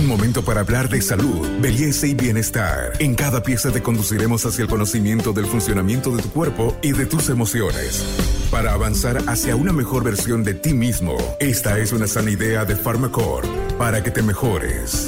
Un momento para hablar de salud, belleza y bienestar. En cada pieza te conduciremos hacia el conocimiento del funcionamiento de tu cuerpo y de tus emociones. Para avanzar hacia una mejor versión de ti mismo, esta es una sana idea de Pharmacore para que te mejores.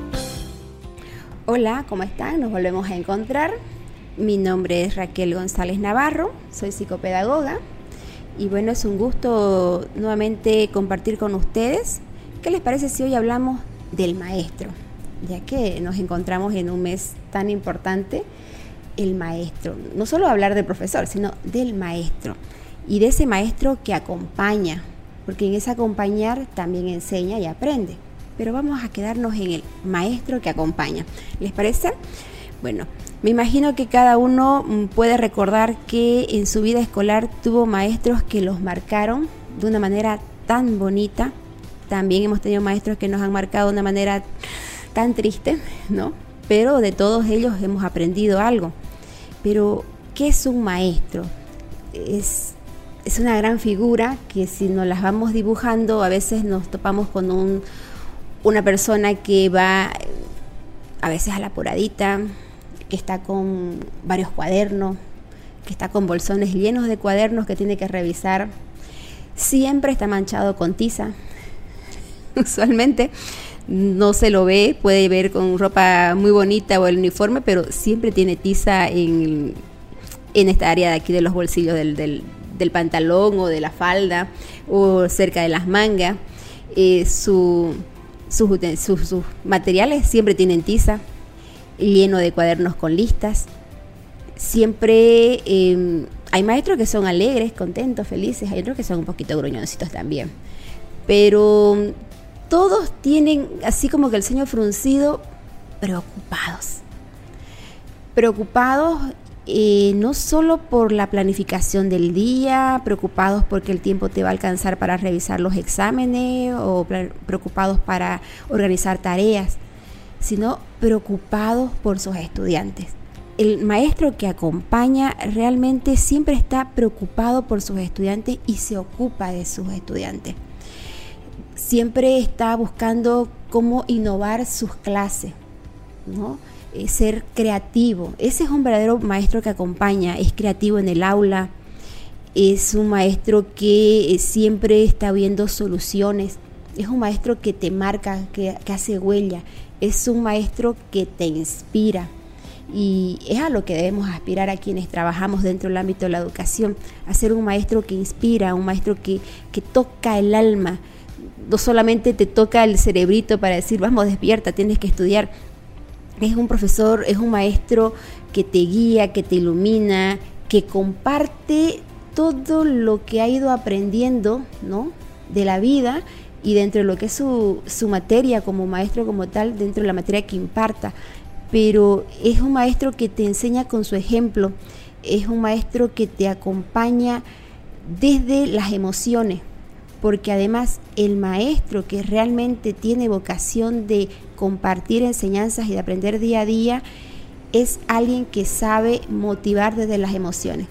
Hola, ¿cómo están? Nos volvemos a encontrar. Mi nombre es Raquel González Navarro, soy psicopedagoga y bueno, es un gusto nuevamente compartir con ustedes. ¿Qué les parece si hoy hablamos del maestro? Ya que nos encontramos en un mes tan importante, el maestro. No solo hablar del profesor, sino del maestro. Y de ese maestro que acompaña, porque en ese acompañar también enseña y aprende. Pero vamos a quedarnos en el maestro que acompaña. ¿Les parece? Bueno, me imagino que cada uno puede recordar que en su vida escolar tuvo maestros que los marcaron de una manera tan bonita. También hemos tenido maestros que nos han marcado de una manera tan triste, ¿no? Pero de todos ellos hemos aprendido algo. Pero, ¿qué es un maestro? Es una gran figura que si nos las vamos dibujando, a veces nos topamos con una persona que va a veces a la apuradita, que está con varios cuadernos, que está con bolsones llenos de cuadernos que tiene que revisar. Siempre está manchado con tiza. Usualmente no se lo ve, puede ver con ropa muy bonita o el uniforme, pero siempre tiene tiza en esta área de aquí de los bolsillos del pantalón o de la falda o cerca de las mangas. Sus materiales siempre tienen tiza, lleno de cuadernos con listas. Siempre hay maestros que son alegres, contentos, felices, hay otros que son un poquito gruñoncitos también. Pero todos tienen así como que el ceño fruncido, preocupados no solo por la planificación del día, preocupados porque el tiempo te va a alcanzar para revisar los exámenes o preocupados para organizar tareas, sino preocupados por sus estudiantes. El maestro que acompaña realmente siempre está preocupado por sus estudiantes y se ocupa de sus estudiantes. Siempre está buscando cómo innovar sus clases, ¿no? Ser creativo. Ese es un verdadero maestro que acompaña, es creativo en el aula, es un maestro que siempre está viendo soluciones, es un maestro que te marca, que hace huella, es un maestro que te inspira. Y es a lo que debemos aspirar a quienes trabajamos dentro del ámbito de la educación, a ser un maestro que inspira, un maestro que toca el alma. No solamente te toca el cerebrito para decir, vamos, despierta, tienes que estudiar. Es un profesor, es un maestro que te guía, que te ilumina, que comparte todo lo que ha ido aprendiendo, ¿no?, de la vida y dentro de lo que es su materia como maestro como tal, dentro de la materia que imparta. Pero es un maestro que te enseña con su ejemplo, es un maestro que te acompaña desde las emociones, porque además el maestro que realmente tiene vocación de compartir enseñanzas y de aprender día a día es alguien que sabe motivar desde las emociones.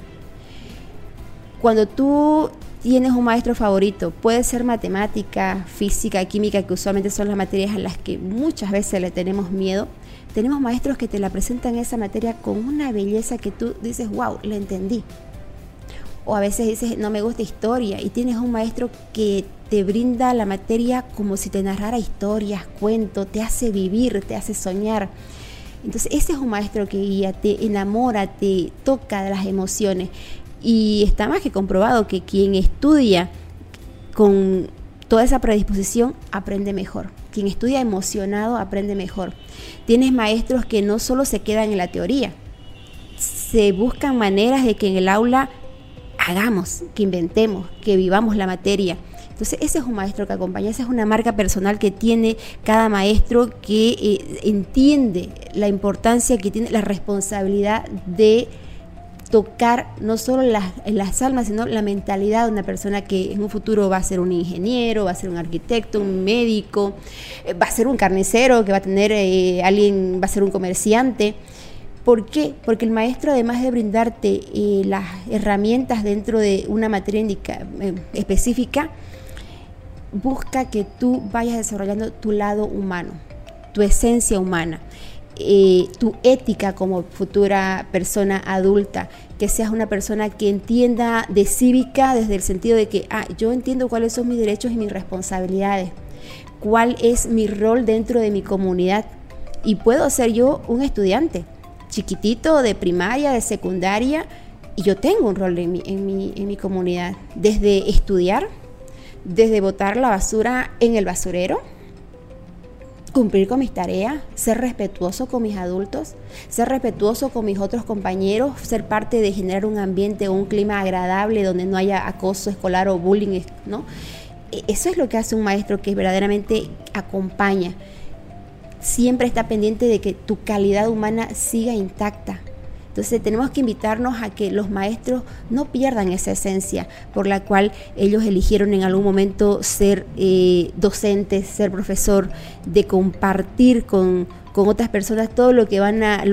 Cuando tú tienes un maestro favorito, puede ser matemática, física, química, que usualmente son las materias a las que muchas veces le tenemos miedo. Tenemos maestros que te la presentan esa materia con una belleza que tú dices, wow, la entendí. O a veces dices, no me gusta historia, y tienes un maestro que te brinda la materia como si te narrara historias, cuentos, te hace vivir, te hace soñar. Entonces ese es un maestro que guía, te enamora, te toca de las emociones. Y está más que comprobado que quien estudia con toda esa predisposición aprende mejor. Quien estudia emocionado aprende mejor. Tienes maestros que no solo se quedan en la teoría, se buscan maneras de que en el aula hagamos, que inventemos, que vivamos la materia. Entonces ese es un maestro que acompaña, esa es una marca personal que tiene cada maestro que entiende la importancia que tiene, la responsabilidad de tocar no solo las almas, sino la mentalidad de una persona que en un futuro va a ser un ingeniero, va a ser un arquitecto, un médico, va a ser un carnicero, que va a tener alguien, va a ser un comerciante. ¿Por qué? Porque el maestro, además de brindarte las herramientas dentro de una materia específica, busca que tú vayas desarrollando tu lado humano, tu esencia humana, tu ética como futura persona adulta, que seas una persona que entienda de cívica desde el sentido de que yo entiendo cuáles son mis derechos y mis responsabilidades, cuál es mi rol dentro de mi comunidad, y puedo ser yo un estudiante chiquitito de primaria, de secundaria, y yo tengo un rol en mi comunidad, desde estudiar, desde botar la basura en el basurero, cumplir con mis tareas, ser respetuoso con mis adultos, ser respetuoso con mis otros compañeros, ser parte de generar un ambiente o un clima agradable donde no haya acoso escolar o bullying, ¿no? Eso es lo que hace un maestro que verdaderamente acompaña. Siempre está pendiente de que tu calidad humana siga intacta. Entonces tenemos que invitarnos a que los maestros no pierdan esa esencia por la cual ellos eligieron en algún momento ser docentes, ser profesor, de compartir con otras personas todo lo que van a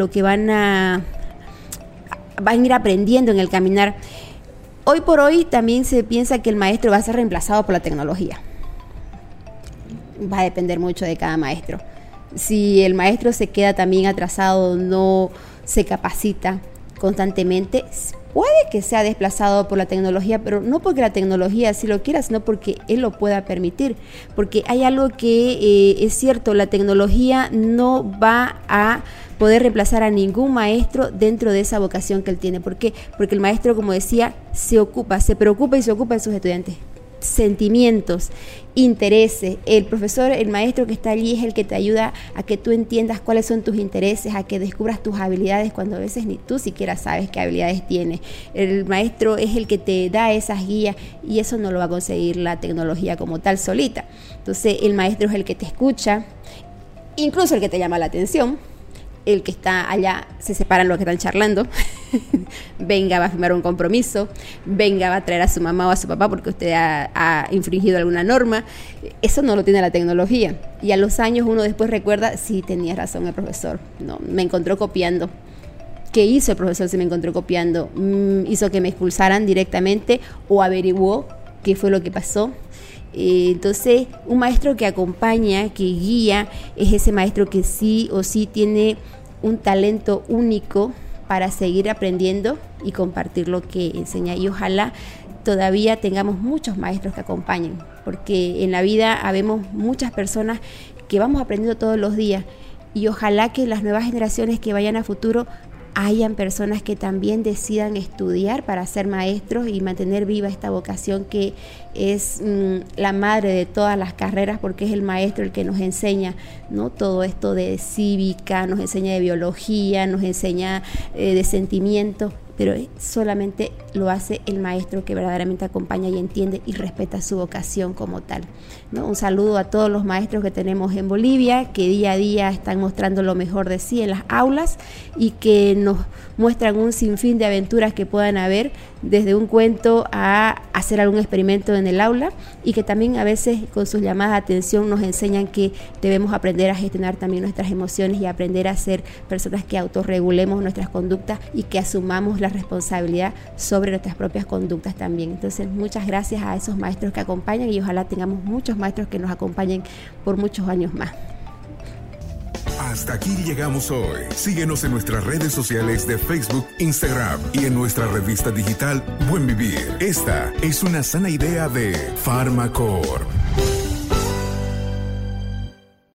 ir aprendiendo en el caminar. Hoy por hoy también se piensa que el maestro va a ser reemplazado por la tecnología. Va a depender mucho de cada maestro. Si el maestro se queda también atrasado, no se capacita constantemente, puede que sea desplazado por la tecnología, pero no porque la tecnología así lo quiera, sino porque él lo pueda permitir. Porque hay algo que es cierto, la tecnología no va a poder reemplazar a ningún maestro dentro de esa vocación que él tiene. ¿Por qué? Porque el maestro, como decía, se preocupa y se ocupa de sus estudiantes. Sentimientos, intereses. El profesor, el maestro que está allí es el que te ayuda a que tú entiendas cuáles son tus intereses, a que descubras tus habilidades cuando a veces ni tú siquiera sabes qué habilidades tienes. El maestro es el que te da esas guías y eso no lo va a conseguir la tecnología como tal solita. Entonces el maestro es el que te escucha, incluso el que te llama la atención. El que está allá, se separan los que están charlando, venga, va a firmar un compromiso, venga, va a traer a su mamá o a su papá porque usted ha infringido alguna norma. Eso no lo tiene la tecnología. Y a los años uno después recuerda, sí, tenía razón el profesor, no, me encontró copiando. ¿Qué hizo el profesor si me encontró copiando? ¿Hizo que me expulsaran directamente o averiguó qué fue lo que pasó? Entonces, un maestro que acompaña, que guía, es ese maestro que sí o sí tiene un talento único para seguir aprendiendo y compartir lo que enseña. Y ojalá todavía tengamos muchos maestros que acompañen, porque en la vida habemos muchas personas que vamos aprendiendo todos los días, y ojalá que las nuevas generaciones que vayan a futuro hayan personas que también decidan estudiar para ser maestros y mantener viva esta vocación que es la madre de todas las carreras, porque es el maestro el que nos enseña, ¿no? Todo esto de cívica, nos enseña de biología, nos enseña de sentimientos, pero solamente lo hace el maestro que verdaderamente acompaña y entiende y respeta su vocación como tal, ¿no? Un saludo a todos los maestros que tenemos en Bolivia, que día a día están mostrando lo mejor de sí en las aulas y que nos muestran un sinfín de aventuras que puedan haber, desde un cuento a hacer algún experimento en el aula, y que también a veces con sus llamadas de atención nos enseñan que debemos aprender a gestionar también nuestras emociones y aprender a ser personas que autorregulemos nuestras conductas y que asumamos la responsabilidad sobre nuestras propias conductas también. Entonces, muchas gracias a esos maestros que acompañan, y ojalá tengamos muchos maestros que nos acompañen por muchos años más. Hasta aquí llegamos hoy. Síguenos en nuestras redes sociales de Facebook, Instagram y en nuestra revista digital Buen Vivir. Esta es una sana idea de Farmacorp.